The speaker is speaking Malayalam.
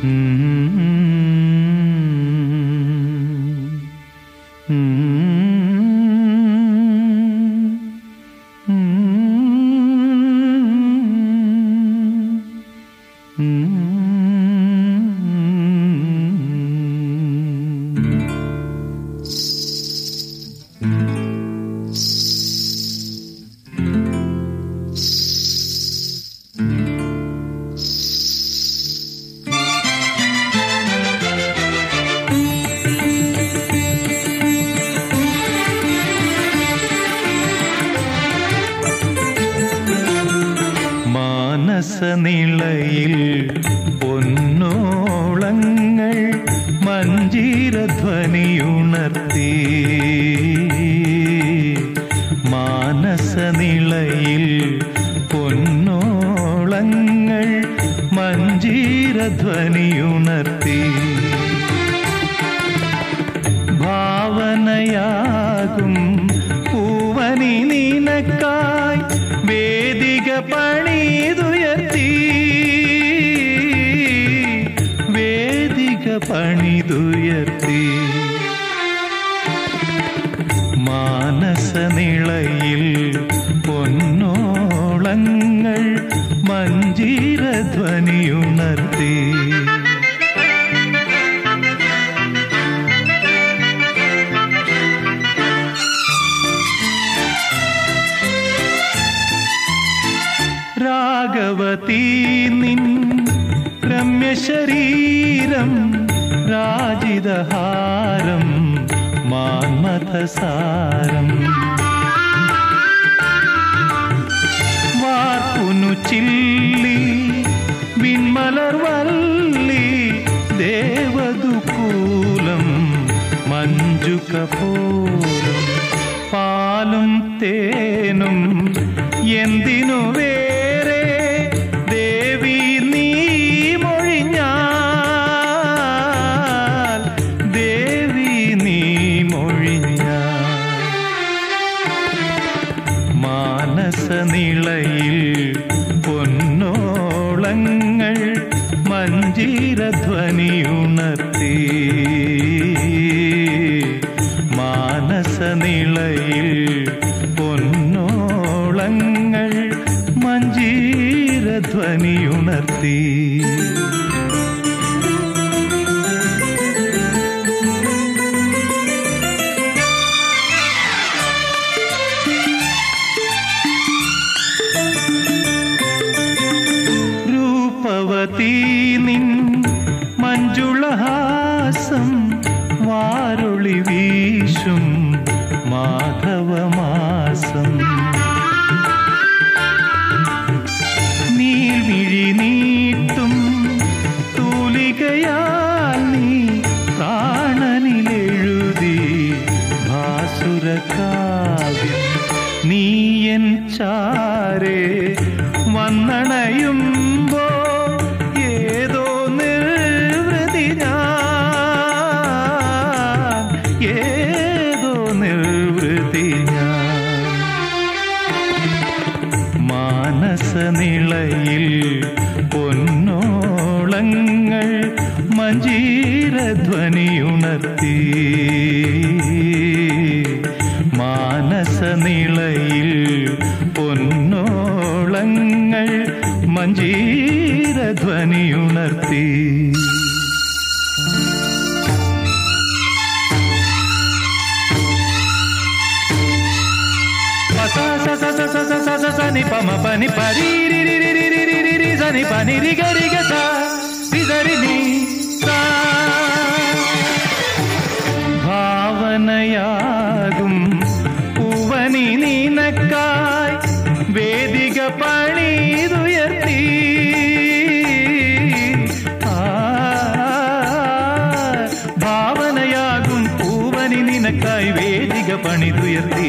മാനസനിളയിൽ പൊന്നോളങ്ങൾ മഞ്ജീരധ്വനിയുണർത്തി. മാനസനിളയിൽ പൊന്നോളങ്ങൾ മഞ്ജീരധ്വനിയുണർത്തി. ഭാവനയാകും പൂവനി നിനക്കായി വേദിക പണിതുയർത്തി. വേദിക പണിതുയർത്തി. മാനസനിളയിൽ പൊന്നോളങ്ങൾ മഞ്ജീരധ്വനിയുണർത്തി. രാഘവതീ നിൻ രമ്യശരീരം രാജിതഹാരം മാന്മഥസാരം. വാർപ്പുനു ചില്ലി വിൺമലർവല്ലി ദേവദുകൂലം മഞ്ജുകപോലം. പാലും തേനും എന്തിനു വേറെ ദേവി നീ മൊഴിഞ്ഞാൽ. ദേവി നീ മൊഴിഞ്ഞാൽ. മാനസനിളയിൽ പൊന്നോളങ്ങൾ മഞ്ജീരധ്വനിയുണർത്തി. മാനസനിളയിൽ പൊന്നോളങ്ങൾ മഞ്ജീരധ്വനിയുണർത്തി. രൂപവതീ നിൻ മഞ്ജുളഹാസം വാരുളി വീശും മാധവമാസം. നീൽമിഴി നീട്ടും തൂലികയാൽ നീ പ്രാണനിലെഴുതി ഭാസുരകാവ്യം. നീ എൻ ചാരേ വന്നണയുമ്പോ ഏതോ നിർവൃതി ഞാൻ. ഏതോ നിർവൃതി ഞാൻ. മാനസനിളയിൽ പൊന്നോളങ്ങൾ മഞ്ജീരധ്വനിയുണർത്തി. മാനസനിളയിൽ പൊന്നോളങ്ങൾ മഞ്ജീരധ്വനിയുണർത്തി. సని పమ పని పరి రి రి రి రి రి రి రి సని పని రి గ రి గ స రి సరి ని సా. ഭാവനയാകും പൂവനി നിനക്കായി വേദിക പണിതുയർത്തി. ഭാവനയാകും പൂവനി നിനക്കായി വേദിക പണിതുയർത്തി.